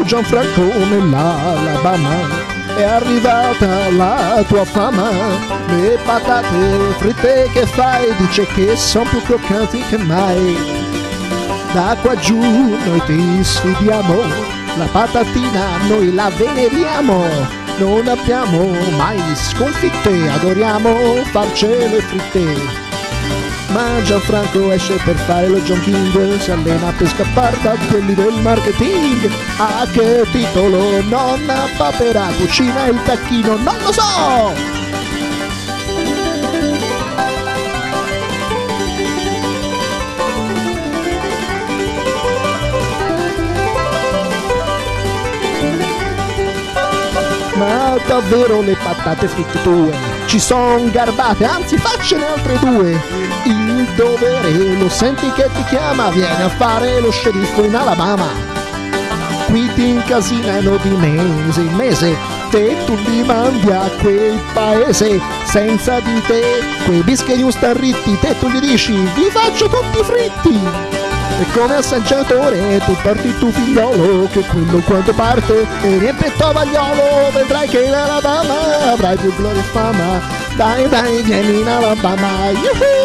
Gianfranco nell'Alabama. È arrivata la tua fama, le patate fritte che fai, dice che son più croccanti che mai. Da qua giù noi ti sfidiamo, la patatina noi la veneriamo, non abbiamo mai sconfitte, adoriamo farcele fritte. Ma Gianfranco esce per fare lo John King, si allena per scappare da quelli del marketing. A che titolo? Nonna papera cucina il tacchino, non lo so! Ma davvero le patate fritte tue ci son garbate, anzi faccene altre due. Il dovere lo senti che ti chiama, vieni a fare lo sceriffo in Alabama. Qui ti incasinano di mese in mese, te tu li mandi a quel paese. Senza di te quei bischi starritti, te tu gli dici vi faccio tutti fritti. E come assaggiatore tu porti il tuo figliolo, che quello quando parte e riempie il tovagliolo. Vedrai che in Alabama avrai più gloria e fama. Dai dai vieni in Alabama, yuhu!